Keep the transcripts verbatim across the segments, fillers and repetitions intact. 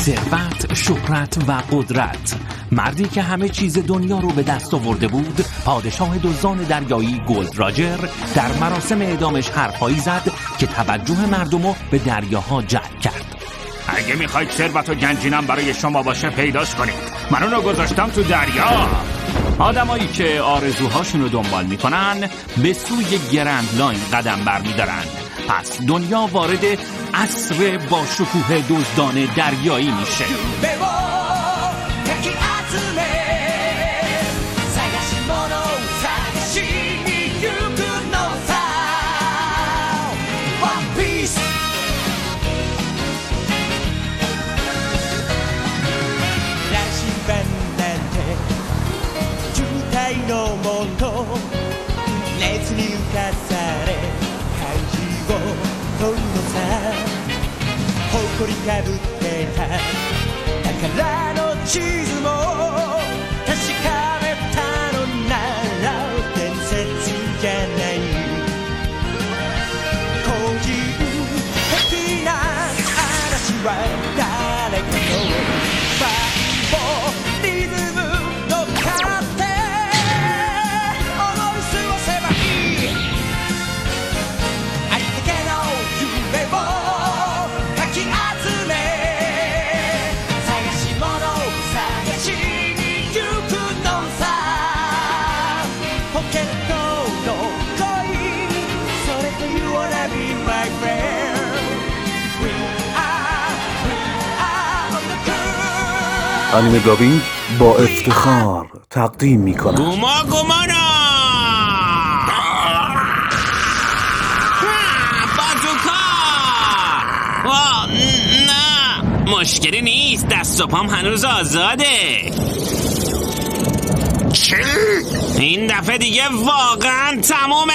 ثروت، شهرت و قدرت. مردی که همه چیز دنیا رو به دست آورده بود، پادشاه دزدان دریایی گلد راجر، در مراسم اعدامش حرفایی زد که توجه مردمو به دریاها جلب کرد. اگه میخواید ثروت و گنجینم برای شما باشه پیداش کنید، من اونو گذاشتم تو دریا. آدمایی که آرزوهاشون رو دنبال میکنن به سوی گرند لاین قدم برمیدارن. پس دنیا وارد عصر با شکوه دزدان دریایی میشه. انیمه دابینگ با افتخار تقدیم می کند گوما گومانا بازوکا. نه مشکلی نیست، دست و پام هنوز آزاده. چی؟ این دفعه دیگه واقعا تمومه.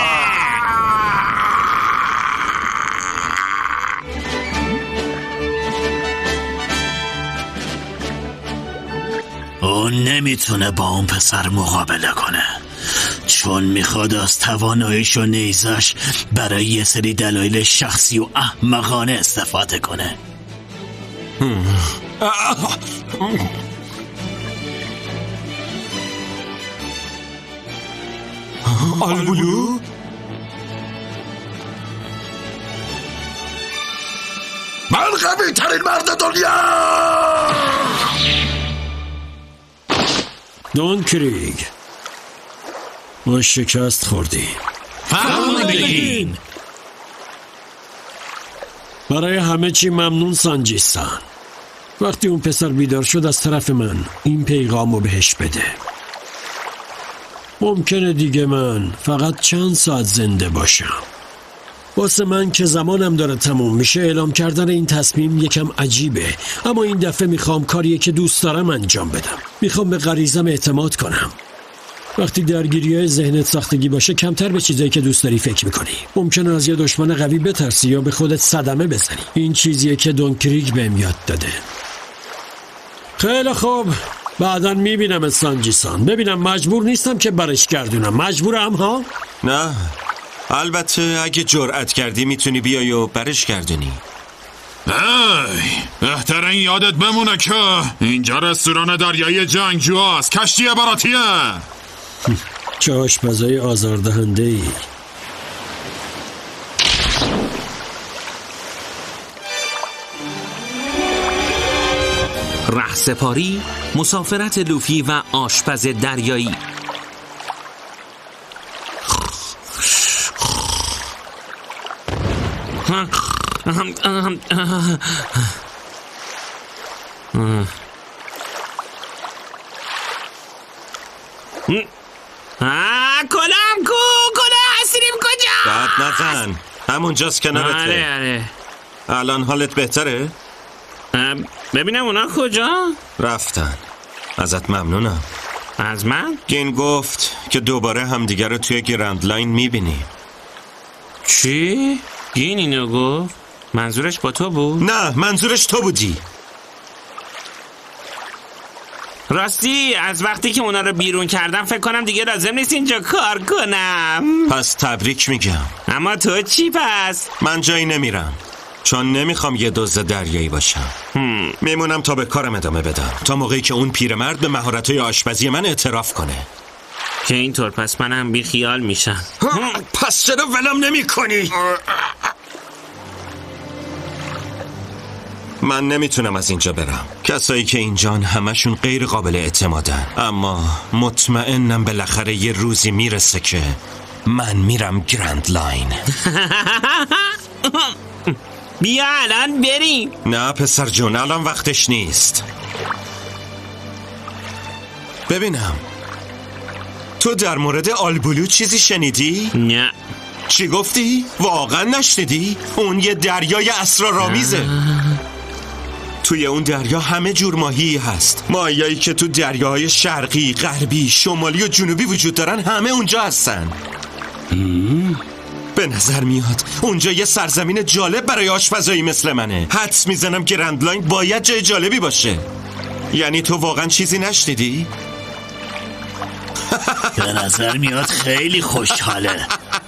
اون نمیتونه با اون پسر مقابله کنه، چون میخواد از تواناییش و نیزش برای یه سری دلایل شخصی و احمقانه استفاده کنه. آلبولو؟ من قوی ترین مرد دنیا. دون کریگ، ما شکست خوردی. فرمان بگین. برای همه چی ممنون سانجی-سان. وقتی اون پسر بیدار شد از طرف من این پیغامو بهش بده. ممکنه دیگه من فقط چند ساعت زنده باشم. واسه من که زمانم داره تموم میشه اعلام کردن این تصمیم یکم عجیبه، اما این دفعه میخوام کاریه که دوست دارم انجام بدم. میخوام به غریزم اعتماد کنم. وقتی درگیری‌های ذهنت ساختگی باشه کمتر به چیزایی که دوست داری فکر میکنی. ممکنه از یه دشمن قوی بترسی یا به خودت صدمه بزنی. این چیزیه که دون کریگ بهم یاد داده. خیلی خوب، بعداً میبینم سانجی-سان. ببینم مجبور نیستم که برش گردونم. مجبورم ها؟ نه، البته اگه جرأت کردی میتونی بیای و برش گردونی. ای بهتره این یادت بمونه که اینجا رستوران دریایی جنگجو هست، کشتی عباراتیه. چه آشپزای آزاردهنده ای. رهسپاری، مسافرت لوفی و آشپز دریایی. کلام کو کلا هستیم کجا؟ داد نزن، همونجاست کنارته. آره آره. الان حالت بهتره؟ ببینم اونا کجا؟ رفتن. ازت ممنونم. از من؟ گین گفت که دوباره همدیگه رو توی گرند لاین میبینی. چی؟ گین اینو گفت؟ منظورش با تو بود؟ نه، منظورش تو بودی. راستی از وقتی که اونا رو بیرون کردم فکر کنم دیگه لازم نیست اینجا کار کنم. پس تبریک میگم. اما تو چی پس؟ من جایی نمیرم. چون نمیخوام یه دزد دریایی باشم. میمونم تا به کارم ادامه بدم، تا موقعی که اون پیرمرد به مهارت‌های آشپزی من اعتراف کنه. که اینطور پس منم بی خیال میشم. پس چرا ولم نمی کنی؟ من نمیتونم از اینجا برم. کسایی که اینجان همشون غیر قابل اعتمادن، اما مطمئنم بالاخره یه روزی میرسه که من میرم گرند لاین. بیا الان بریم. نه پسر جون، الان وقتش نیست. ببینم تو در مورد آلبولو چیزی شنیدی؟ نه. چی گفتی؟ واقعا نشنیدی؟ اون یه دریای اسرارآمیزه. توی اون دریا همه جور ماهی هست. ماهیایی که تو دریاهای شرقی، غربی، شمالی و جنوبی وجود دارن همه اونجا هستن. به نظر میاد اونجا یه سرزمین جالب برای آشپزایی مثل منه. حدس میزنم گرند لاین باید جای جالبی باشه. یعنی تو واقعا چیزی نشنیدی؟ به نظر میاد خیلی خوشحاله.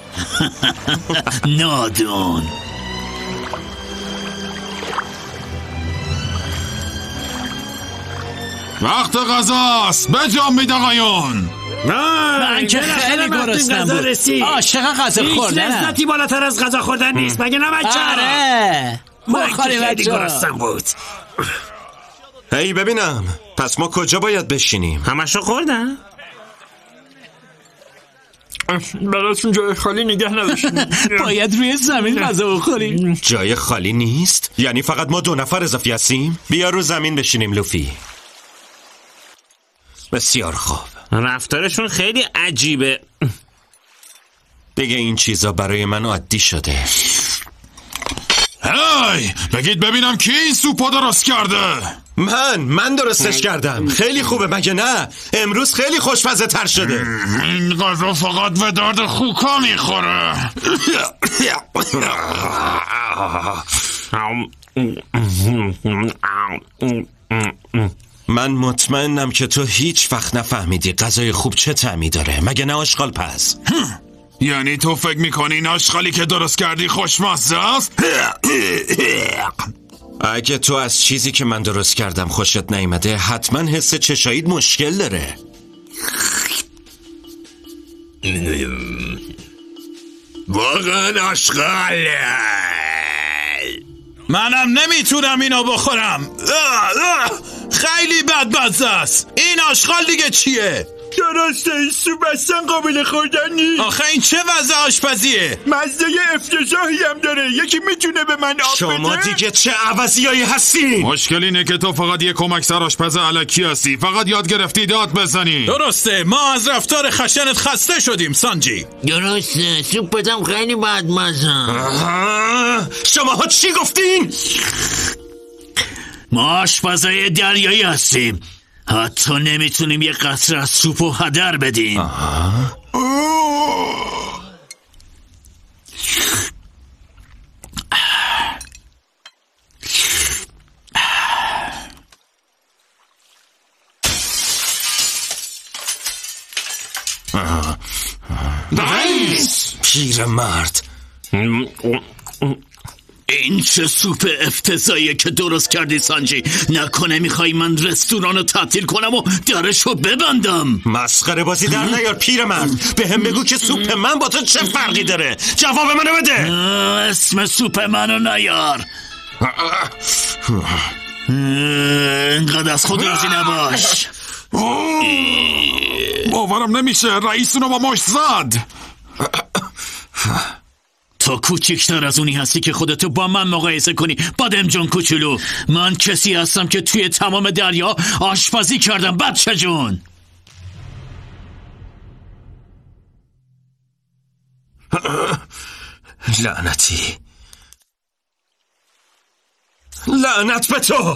نادون. وقت غذاست، بجنبید آقایون. من که خیلی گرسنم بود. عاشق غذا خوردنم. هیچ لذتی بالاتر از غذا خوردن نیست، مگه نه بچه؟ آره من که خیلی گرسنم بود. هی ببینم، پس ما کجا باید بشینیم؟ همشو خوردن؟ براتون جای خالی نگه نداشتیم. باید روی زمین غذا بخوریم. جای خالی نیست؟ یعنی فقط ما دو نفر اضافی هستیم؟ بیا رو زمین بشینیم لوفی. بسیار خوب. رفتارشون خیلی عجیبه. دیگه این چیزا برای من عادی شده. هی بگید ببینم کی این سوپا درست کرده؟ من من درستش کردم. خیلی خوبه مگه نه؟ امروز خیلی خوشمزه تر شده. این غذا فقط به درد خوکا میخوره. من مطمئنم که تو هیچ وقت نفهمیدی غذای خوب چه طعمی داره، مگه نه آشغال پس؟ یعنی تو فکر میکنی این آشغالی که درست کردی خوشمزه است؟ اگه تو از چیزی که من درست کردم خوشت نیامده، حتما حس چشاییت مشکل داره. واقعا آشغاله. منم نمیتونم اینو بخورم. خیلی بدمزه است. این آشغال دیگه چیه؟ درسته، این سوپ اصلا قابل خوردن نیست. آخه این چه وضع آشپزیه؟ مزه افتضاحی هم داره. یکی میتونه به من آب شما بده؟ دیگه چه عوضیایی هستی؟ مشکل اینه که تو فقط یه کمک سر آشپز الکی هستی. فقط یاد گرفتی داد بزنی. درسته، ما از رفتار خشنت خسته شدیم سانجی. درسته، سوپتم خیلی بدمزه. شما ها چی گفتین؟ ما آشپزای دریایی هستیم. حتی نمیتونیم یه قطره از سوپو هدر بدیم. پیر مرد، این چه سوپ افتضاحیه که درست کردی سانجی؟ نکنه میخوای من رستوران رو تعطیل کنم و درشو ببندم؟ مسخره بازی در نیار پیر مرد. به هم بگو که سوپ من با تو چه فرقی داره. جواب منو بده. اسم سوپ منو نیار. اینقدر از خود راضی نباش. باورم نمیشه، رئیس اونو با مشت زد. تو کوچیکتر از اونی هستی که خودتو با من مقایسه کنی. بادم جون کوچولو، من کسی هستم که توی تمام دریا آشپزی کردم بچه جون. لعنتی، لعنت به تو.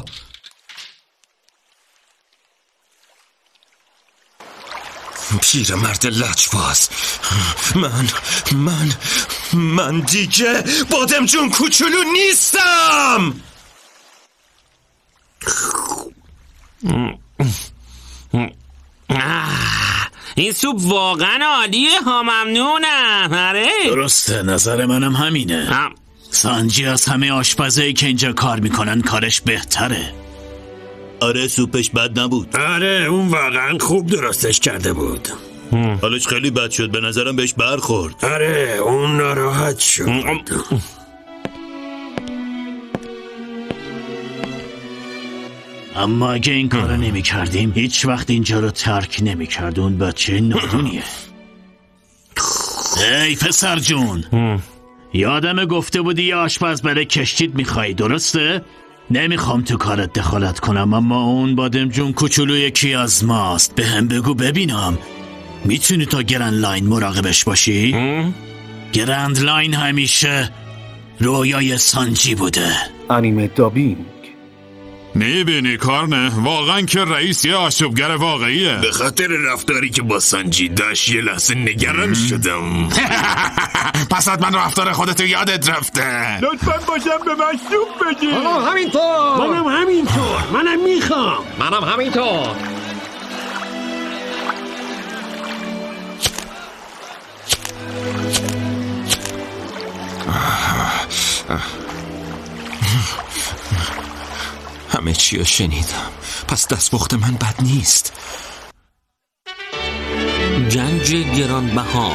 پیرمرد لجباز، من من من دیگه بادم جون کوچولو نیستم. این سوپ واقعا عالیه ها، ممنونم. آره درسته، نظر منم همینه. سانجی از همه آشپزایی که اینجا کار میکنن کارش بهتره. آره سوپش بد نبود. آره اون واقعا خوب درستش کرده بود. حالش خیلی بد شد، به نظرم بهش برخورد. آره اون ناراحت شد. اما اگه این کارو نمی کردیم هیچ وقت اینجا رو ترک نمی کرد. اون بچه نادونیه. ای پسر جون، یادم گفته بودی یه آشپز برای کشتیت میخوای، درسته؟ نمیخوام تو کارت دخالت کنم، اما اون بادم جون کوچولو یکی از ماست. به هم بگو ببینم میتونی تا گرند لاین مراقبش باشی؟ گرند لاین همیشه رویای سانجی بوده. انیمه دابینگ. میبینی کارنه؟ واقعا که رئیس یه آشوبگر واقعیه. به خاطر رفتاری که با سانجی داشت یه لحظه نگران شدم. پس حتما رفتار خودتو یادت رفته. لطفا باشم به من سوپ بدی. منم همینطور. منم همینطور. منم میخوام. منم همینطور. همه چی رو شنیدم، پس دستپخت من بد نیست. جنج گرانبها.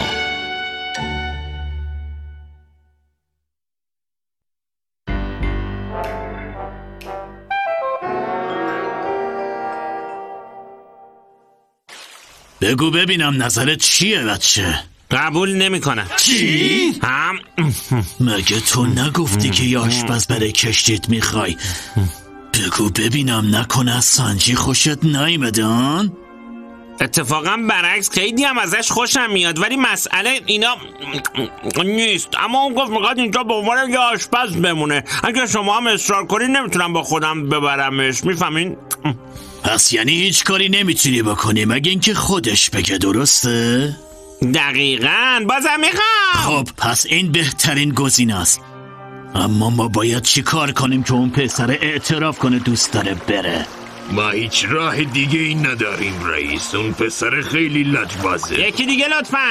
بگو ببینم نظرت چیه بچه؟ قبول نمی کنم. چی؟ هم مگه تو نگفتی که یه آشپز برای کشتیت میخوای؟ بگو ببینم نکنه از سانجی خوشت نیمدن؟ اتفاقا برعکس خیلی هم ازش خوشم میاد، ولی مسئله اینا نیست. اما اون گفت میخواد اینجا به عنوان یه آشپز بمونه. اگه شما هم اصرار کنی نمیتونم با خودم ببرمش، میفهمین؟ پس یعنی هیچ کاری نمیتونی بکنی مگه اینکه خودش بگه، درسته؟ دقیقاً. بازم میخوام. خب پس این بهترین گزینه است. اما ما باید چی کار کنیم که اون پسر اعتراف کنه دوست داره بره؟ ما هیچ راه دیگه این نداریم رئیس. اون پسر خیلی لجبازه. یکی دیگه لطفاً.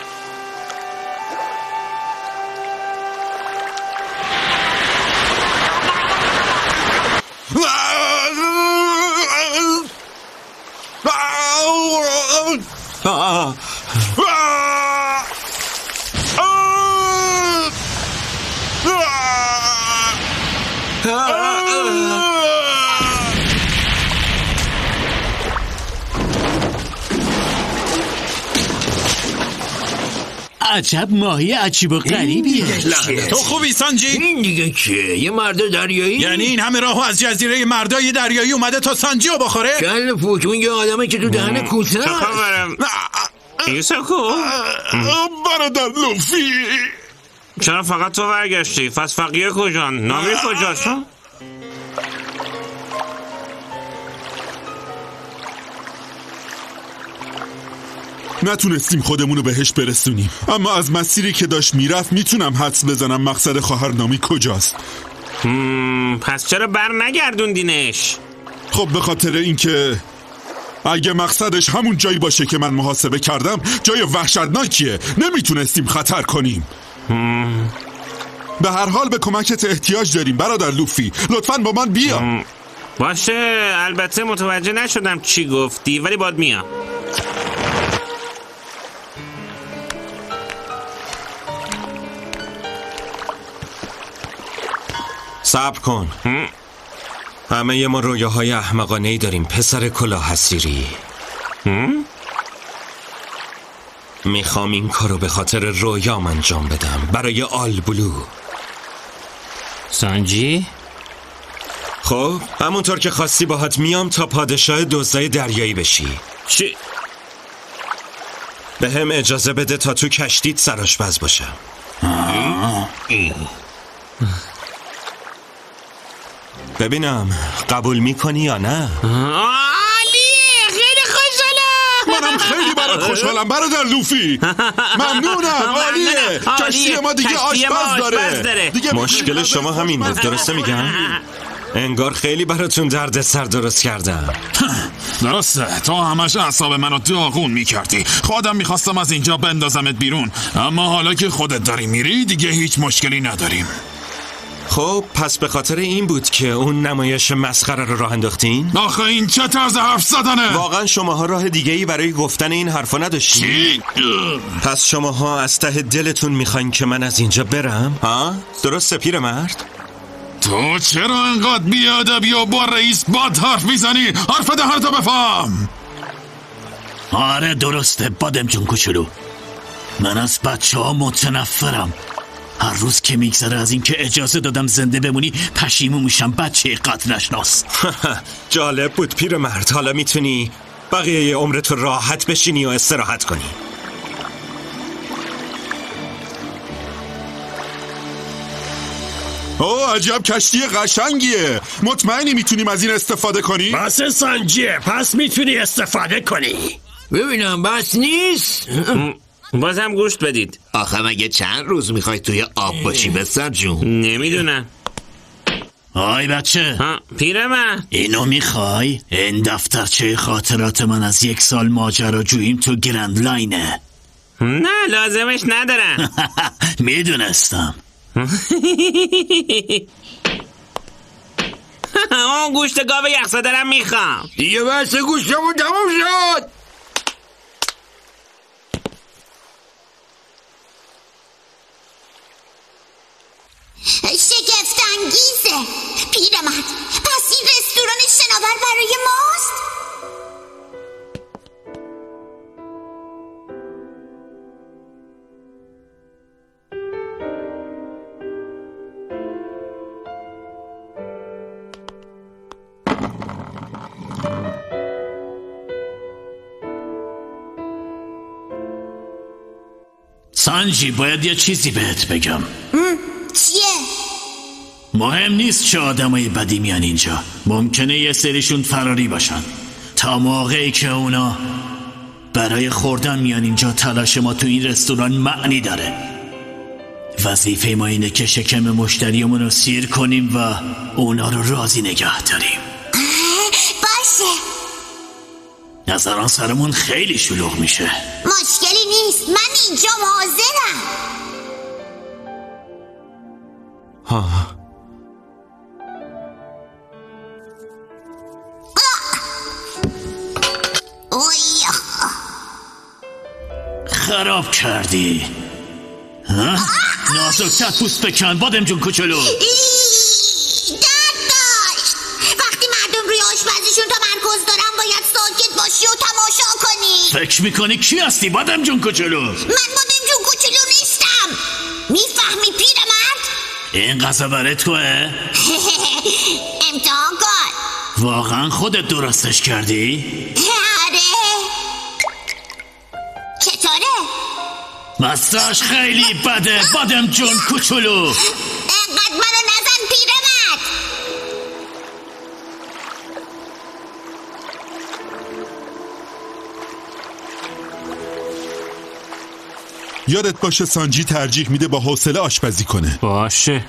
عجب ماهی عجیب و غریبیه. تو خوبی سانجی؟ این دیگه کیه؟ یه مرد دریایی؟ یعنی این همه راهو از جزیره مردای دریایی اومده تا سانجی رو بخوره؟ کل پوچون یه آدمه که تو دهن کوسه چه خبرم؟ یوسکو برادر لوفی، چرا فقط تو برگشتی؟ پس فقیه کجان؟ نامی کجاست؟ نتونستیم خودمونو بهش برسونیم، اما از مسیری که داشت میرفت میتونم حدس بزنم مقصد خواهر نامی کجاست. پس چرا بر نگردوندینش؟ خب به خاطر اینکه اگه مقصدش همون جایی باشه که من محاسبه کردم، جای وحشتناکیه، نمیتونستیم خطر کنیم. به هر حال به کمکت احتیاج داریم برادر لوفی، لطفاً با من بیا. باشه، البته متوجه نشدم چی گفتی، ولی باید میام. صبر کن. همه ما رویاهای احمقانه‌ای داریم پسر کلاه حصیری. میخوام این کارو به خاطر رویام انجام بدم، برای آل بلو. سانجی؟ خب همونطور که خواستی باهات میام تا پادشاه دزدای دریایی بشی. چی؟ به هم اجازه بده تا تو کشتیت سرآشپز باشم. ببینم قبول میکنی یا نه؟ عالیه، خیلی خوشحالم. منم خیلی برات خوشحالم برادر لوفی. ممنونم، عالیه. کشتی ما دیگه آشپز داره. مشکل شما همین بود، درسته میگم؟ انگار خیلی براتون درد سر درست کردم. درسته، تو همش اعصاب منو داغون میکردی. خودم میخواستم از اینجا بندازمت بیرون، اما حالا که خودت داری میری دیگه هیچ مشکلی نداریم. خب پس به خاطر این بود که اون نمایش مسخره رو راه انداختین؟ آخه این چه طرز حرف زدنه؟ واقعا شماها راه دیگه‌ای برای گفتن این حرفا نداشتین؟ چی؟ پس شماها از ته دلتون میخواین که من از اینجا برم؟ ها؟ درسته پیرمرد؟ تو چرا انقدر بیادبی و با رئیس باد حرف میزنی؟ حرف دهنتو بفهم. آره درسته بادم جون کوچولو، من از بچه ها متنفرم. هر روز که میگذره از این که اجازه دادم زنده بمونی پشیمون میشم بچه قد نشناس. جالب بود پیرمرد. حالا میتونی بقیه عمرت راحت بشینی و استراحت کنی. اوه عجب کشتی قشنگیه. مطمئنی میتونیم از این استفاده کنی؟ بس سنجیه، پس میتونی استفاده کنی. ببینم بس نیست. بازم گوشت بدید. آخه مگه چند روز میخوای توی آب باشی بسر جون؟ نمیدونم. آی بچه ها پیرمرد، اینو میخوای؟ این دفترچه خاطرات من از یک سال ماجراجوییم تو گرند لاینه. نه لازمش ندارم. میدونستم. اون گوشت گاو یخزاده دارم میخوام. دیگه بس گوشتمون تموم شد. شگفت‌انگیزه. پیرمرد پس این رستوران شناور برای ماست؟ سانجی باید یه چیزی بهت بگم. چیه؟ مهم نیست چه آدمای بدی میان اینجا. ممکنه یه سریشون فراری باشن. تا موقعی که اونا برای خوردن میان اینجا تلاش ما تو این رستوران معنی داره. وظیفه ما اینه که شکم مشتریمون رو سیر کنیم و اونا رو راضی نگه داریم. باشه. نظران سرمون خیلی شلوغ میشه. مشکلی نیست، من اینجا حاضرم. ها خراب کردی. ها؟ نازک‌تر پوست بکن بادم جون کوچولو. درد داشت. وقتی مردم روی آشپزیشون تمرکز دارن باید ساکت باشی و تماشا کنی. فکر میکنی کی هستی بادم جون کوچولو؟ من بادم جون کوچولو نیستم. میفهمی پیرمرد؟ این غذا برای توه؟ امتحان کن. واقعا خودت درستش کردی؟ آره. چطوره؟ مزه‌اش خیلی بده بادم جون کوچولو. انقدر منو نزن پیرمرد. یادت باشه سانجی ترجیح میده با حوصله آشپزی کنه. باشه.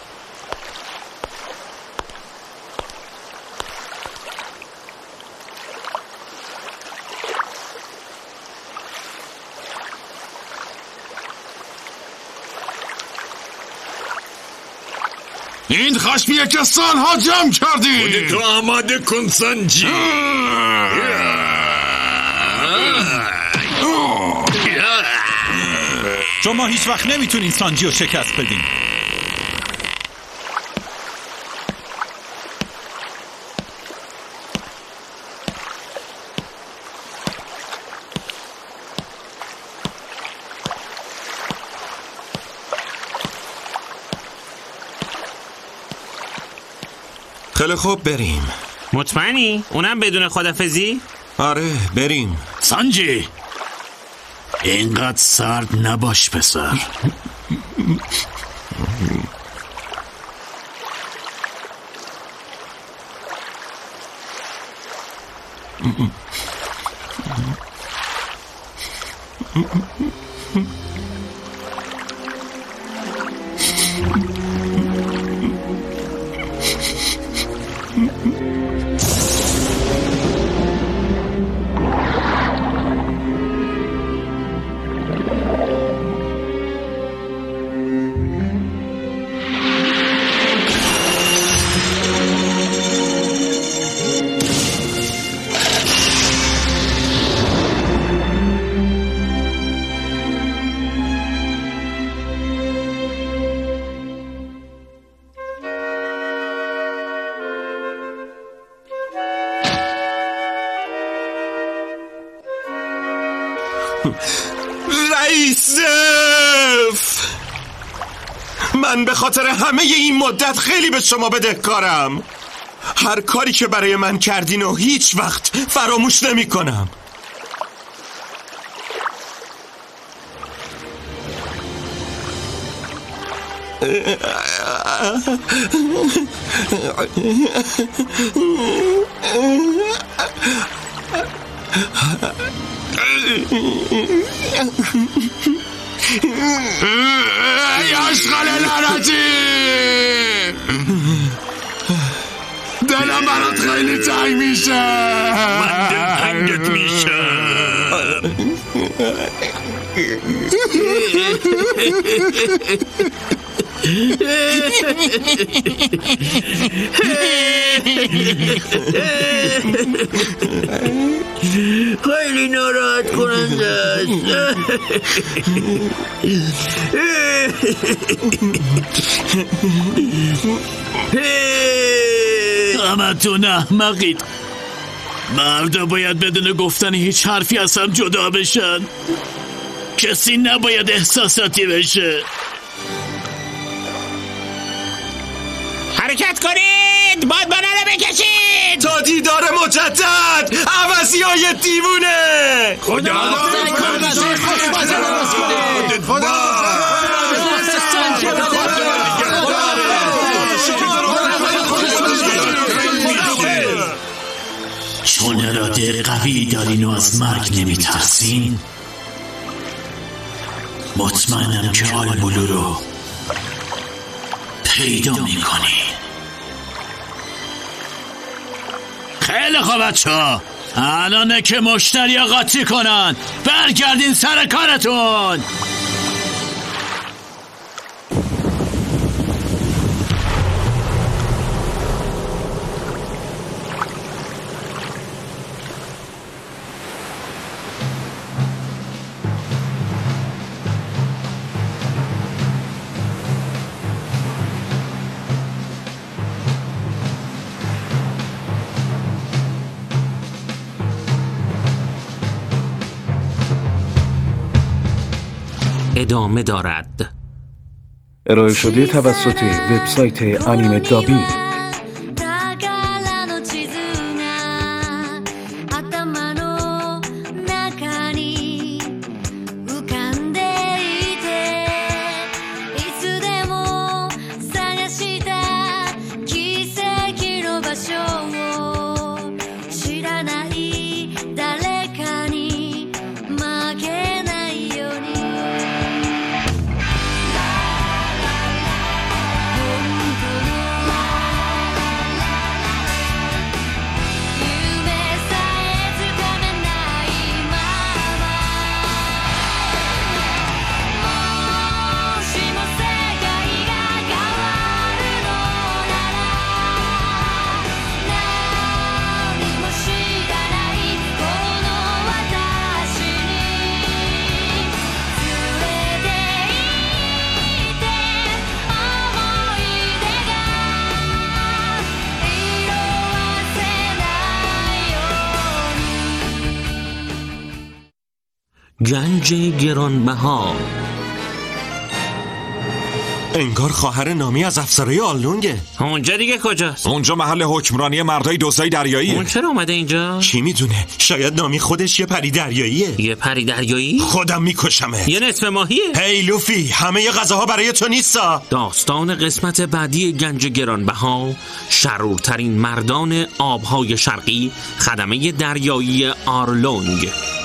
این خشمیه که سالها جمع کردی. تو آماده کن سنجی. شما هیچ وقت نمیتونین سانجی رو شکست بدین. خیلی خوب بریم. مطمئنی؟ اونم بدون خدافزی؟ آره بریم. سانجی اینقدر سرد نباش پسر. رئیس دف، من به خاطر همه این مدت خیلی به شما بدهکارم. هر کاری که برای من کردین و هیچ وقت فراموش نمی کنم. ای آشغال لعنتی، دلم برات خیلی تنگ میشه. من دل تنگت میشه. خیلی ناراحت کننده است. همتون احمقید. مردا باید بدون گفتن هیچ حرفی از هم جدا بشن. کسی نباید احساساتی بشه. حرکت کنید، بادبانا رو بکشید تا دیدار مجدد عوضی های دیوونه. خدا چون اراده قوی دارین و از مرگ نمی ترسین، مطمئنم که آلبولو رو پیدا می کنین. خیلی خوب بچه ها، الانه که مشتری قاطی کنن. برگردین سر کارتون. ادامه دارد. ارائه شده توسط وبسایت انیمه دابی. 'گنج گرانبها'. انگار خواهر نامی از افسرهای آلونگه. اونجا دیگه کجاست؟ اونجا محل حکمرانی مردای دزدای دریاییه. اون چرا اومده اینجا؟ کی میدونه؟ شاید نامی خودش یه پری دریاییه. یه پری دریایی؟ خودم میکشمه. یه نصف ماهیه. هی لوفی، همه غذاها برای تو نیستا. داستان قسمت بعدی گنج گرانبها، شرورترین مردان آبهای شرقی، خدمه دریایی آرلونگ.